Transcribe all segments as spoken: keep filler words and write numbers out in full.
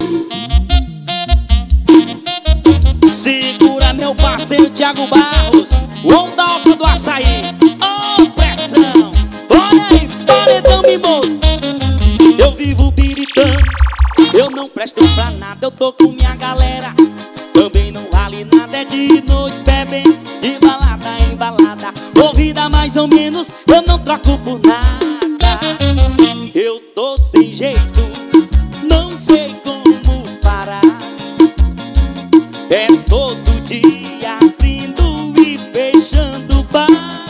Segura meu parceiro Thiago Barros, o Ondalco do Açaí. Ô pressão, olha aí, paredão mimoso. Eu vivo biritando, eu não presto pra nada. Eu tô com minha galera, também não vale nada. É de noite bebendo, de balada em balada. Corrida mais ou menos, eu não troco por nada. Eu tô sem jeito, não sei como parar. É todo dia abrindo e fechando o bar.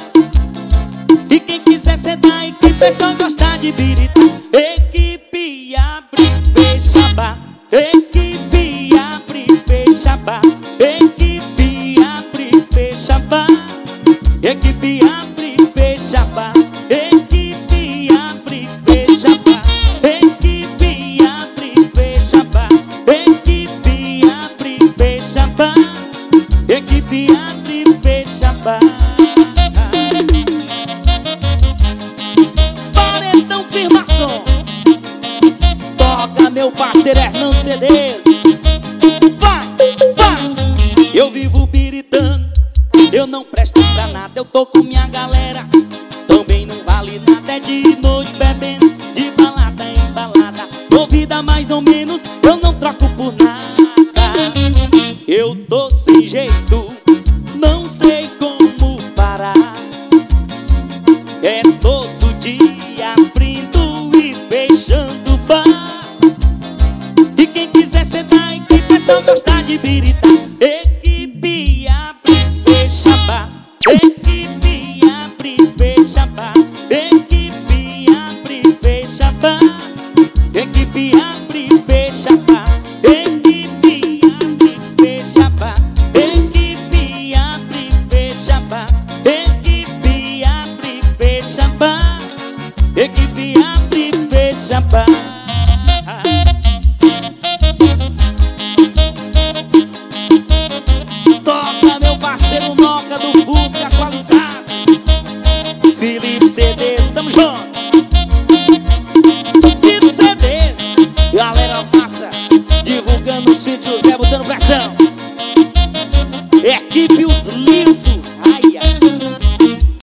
E quem quiser sentar, equipe é só gostar de birita. Equipe abre e fecha bar. Equipe abre e fecha bar. Equipe abre e fecha bar. Equipe abre e fecha bar. Equipe abre e fecha bar. Equipe abre e fecha bar. Equipe abre e fecha bar. Equipe abre e fecha bar. Paredão firmação. Toca meu parceiro Hernão C Ds. Vai, vai. Eu vivo biritando, eu não presto pra nada. Eu tô com minha galera, também não vale nada. É de noite bebendo, de balada em balada. Movida mais ou menos, eu não troco por nada. Eu tô sem jeito, não sei como parar. É todo dia abrindo e fechando o bar. E quem quiser sentar, equipe é só gostar de birita. Equipe abre e fecha bar. Equipe abre e fecha bar. Equipe abre e fecha bar. Equipe abre e fecha bar. Equipe abre e fecha bar. Equipe abre e fecha bar. Equipe abre e fecha bar. Equipe abre e fecha bar. Toca meu parceiro Noca do Fu.